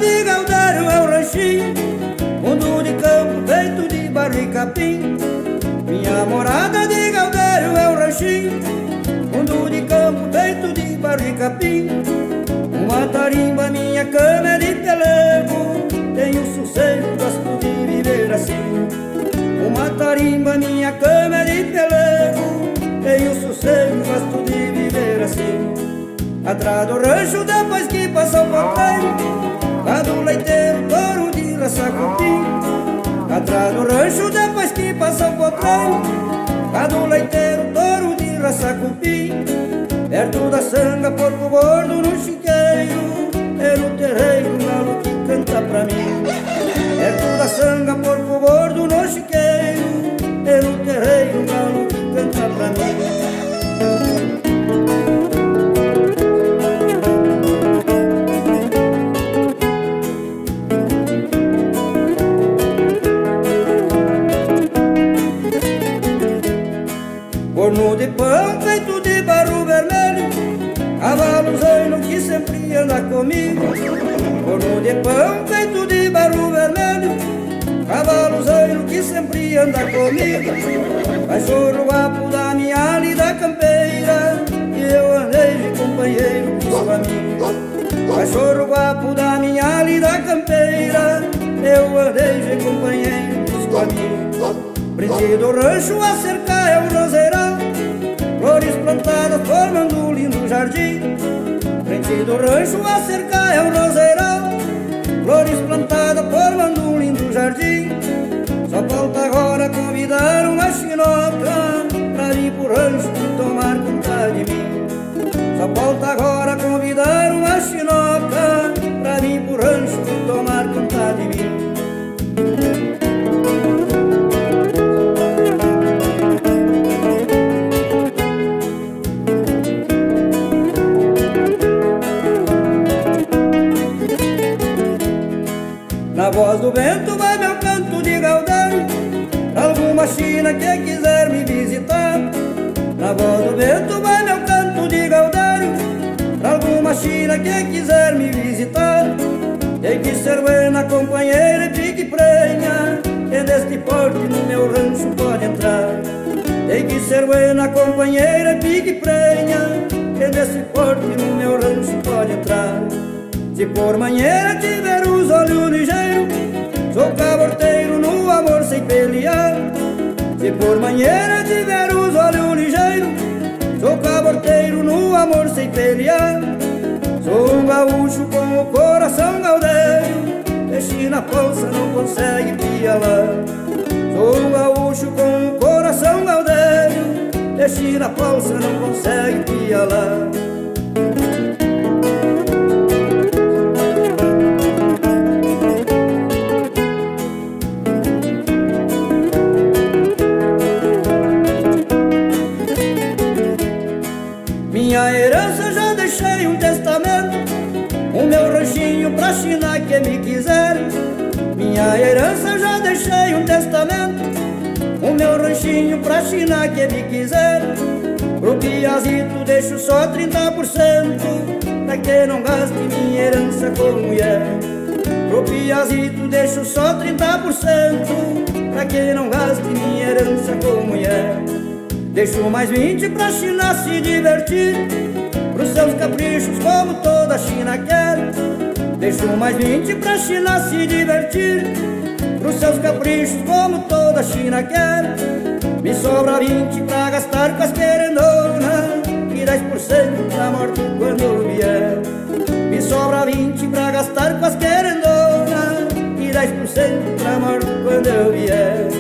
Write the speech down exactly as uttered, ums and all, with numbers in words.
de Galdério é um ranchinho, fundo de campo feito de barro e capim. Minha morada de Galdério é um ranchinho, fundo de campo feito de barro e capim. Uma tarimba, minha cama é de pelego, tenho sossego, gosto de viver assim. Uma tarimba, minha cama é de pelego, tenho sossego, gosto de viver assim. Atrás do rancho, depois que passa o ponteiro, gado leiteiro, touro de raça cupim. Atrás do rancho, depois que passa o potreiro, gado leiteiro, touro de raça cupim. Perto da sanga, porco gordo no chiqueiro, é no terreiro um galo que canta pra mim. Perto da sanga, porco gordo no chiqueiro, é no terreiro um galo que canta pra mim. Forno de pão feito de barro vermelho, cavalo zaino que sempre anda comigo. Forno de pão feito de barro vermelho, cavalo zaino que sempre anda comigo. Cachorro guapo da minha lida campeira, e eu andei de companheiro com seu amigo. Cachorro guapo da minha lida campeira, eu andei de companheiro com seu amigo. Frente do rancho a cerca é um roseirão, flores plantadas formando um lindo jardim. Frente do rancho a cerca é um roseirão, flores plantadas formando um lindo jardim. Só falta agora convidar uma chinoca pra vir pro rancho e tomar conta de mim. Só falta agora convidar uma chinoca pra vir pro rancho e tomar conta de mim. Na voz do vento vai meu canto de Galdério, pra alguma china que quiser me visitar. Na voz do vento vai meu canto de Galdério, pra alguma china que quiser me visitar. Tem que ser buena companheira e pique prenha, que deste porte no meu rancho pode entrar. Tem que ser buena companheira e pique prenha, que deste porte no meu rancho pode entrar. Se por manheira tiver os olhos ligeiros, sou caborteiro no amor sem pelear. Se por manheira tiver os olhos ligeiros, sou caborteiro no amor sem pelear. Sou um gaúcho com o coração galdeiro, peixe na bolsa não consegue pialar. Sou um gaúcho com o coração galdeiro, peixe na bolsa não consegue pialar. Minha herança já deixei um testamento, o meu ranchinho pra china que me quiser. Minha herança já deixei um testamento, o meu ranchinho pra china que me quiser. Pro piazito deixo só trinta por cento, pra que não gaste minha herança com mulher. Pro piazito deixo só trinta por cento, pra que não gaste minha herança com mulher. Deixo mais vinte pra china se divertir, pros seus caprichos como toda china quer. Deixo mais vinte pra china se divertir, pros seus caprichos como toda china quer. Me sobra vinte pra gastar com as querendonas, e dez por cento pra morte quando vier. Me sobra vinte pra gastar com as querendonas, e dez por cento pra morte quando eu vier.